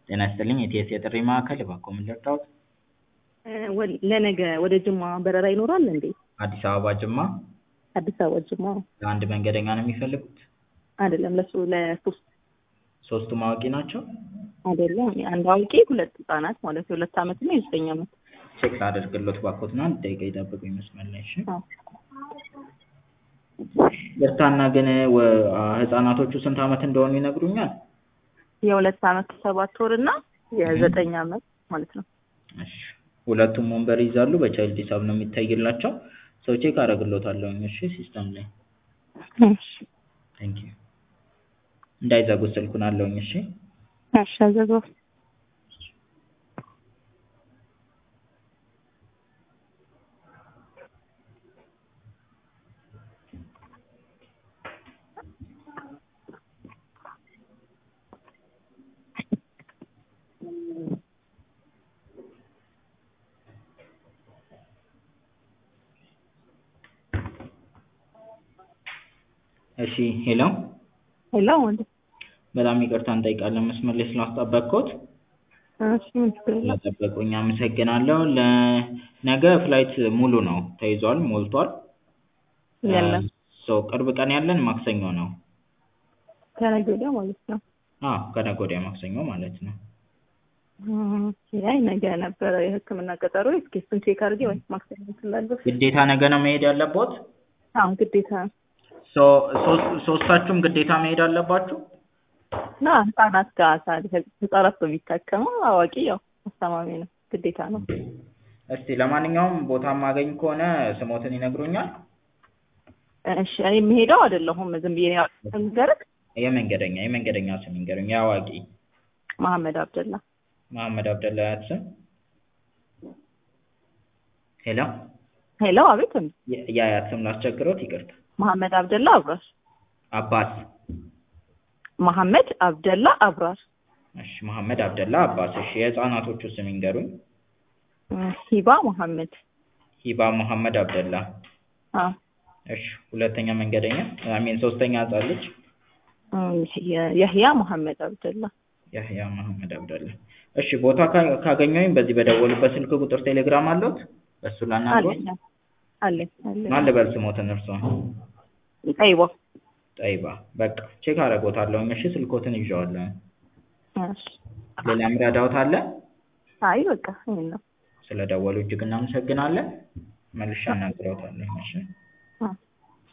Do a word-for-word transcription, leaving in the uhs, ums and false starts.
ጤና ይስጥልኝ የቲኤስ የጥሪ ማዕከል እባክዎ ምን ልርዳዎት? ለነገ ወደ ጅማ በረራ ይኖራል እንዴ? አዲስ አበባ ጅማ? አዲስ አበባ ጅማ ለአንድ መንገደኛ ነው የሚፈልጉት? አይደለም ለሱ ለሶስት ሶስቱም አዋቂ ናቸው? አይደለም አንድ አዋቂ ሁለት ህጻናት ማለት ነው የሁለት ዓመት እና የዘጠኝ ዓመት ቼክ ላደርግልዎት እባክዎትን አንድ ደቂቃ ይጠብቁኝ መስመር ላይ እሺ? ይቅርታና ግን ህጻናቶቹ ስንት ዓመት እንደሆኑ ይነግሩኛል? የሁለት ዓመት ከሰባት ወር እና የዘጠኝ ዓመት ማለት ነው። እሺ ሁለቱም ወንበር ይይዛሉ በቻይልድ ሂሳብ ነው የሚታይላቸው ሰው ቼክ አደርግልዎታለሁ እሺ ሲስተም ላይ እሺ ቴንክ ዩ እንዳይዘጉት ስልኩን አለውኝ እሺ እሺ አዘጋው እሺ ሄሎ ሄሎ ወንድ በጣም ይቅርታ እንጠይቃለን መስመር ላይ ስላስጠበቅኩት እሺ ስለጠበቁኝ አመሰግናለሁ ለነገ ፍላይት ሙሉ ነው ተይዟል ሞልቷል የለም ሶ ቅርብ ቀን ያለን ማክሰኞ ነው ከነገ ወዲያ ማለት ነው አዎ ከነገ ወዲያ ማክሰኞ ማለት ነው ያይ ነገ ነበረ የህክምና ቀጠሮ እስኪ እሱን ቼክ አድርጌ ወይ ማክሰኞ ስላለበት ግዴታ ነገ ነው መሄድ ያለብዎት አዎ ግዴታ ሶ ሶስታችሁም ግዴታ መሄድ አለባችሁ ና ህጻናት ጋር ታዲያ ህጻናት ነው የሚታከመው አዋቂ ያው አስተማሚ ነው ግዴታ ነው እስቲ ለማንኛውም ቦታ ማገኝ ከሆነ ስሞትን ይነግሩኛል እሺ እኔ የምሄደው አይደለሁም ዝም ብዬ እንገርክ የመንገደኛ የመንገደኛ ስም ይንገሩኝ ያዋቂ መሐመድ አብደላ መሐመድ አብደላ ያስም ሄሎ ሄሎ አቤት ያ ያስም ላስቸግሮት ይቅርታ መሐመድ አብደላ አብራር አባስ መሐመድ አብደላ አብራር እሺ መሐመድ አብደላ አባስ እሺ የህፃናቶቹ ስም ይንገሩኝ ሂባ መሐመድ ሂባ መሐመድ አብደላ አዎ እሺ ሁለተኛ መንገደኛ አሚን ሶስተኛ ህፃን ልጅ የህያ መሐመድ አብደላ የህያ መሐመድ አብደላ እሺ ቦታ ካገኘሁኝ በዚህ በደወሉበት ስልክ ቁጥር ቴሌግራም አለዎት በሱ ላናግሮት አለ አለ ማን ልበል ስሞትን እርሶ ጠይባ ጠይባ በቃ ቼክ አደርግዎታለሁ እሺ ስልክዎትን ይዤዋለሁ እሺ ሌላ ምራዳዎት አለ አይ በቃ ይሄን ነው ስለደወሉ እጅግ እናመሰግናለን መልሼ አናግረዎታለሁ እሺ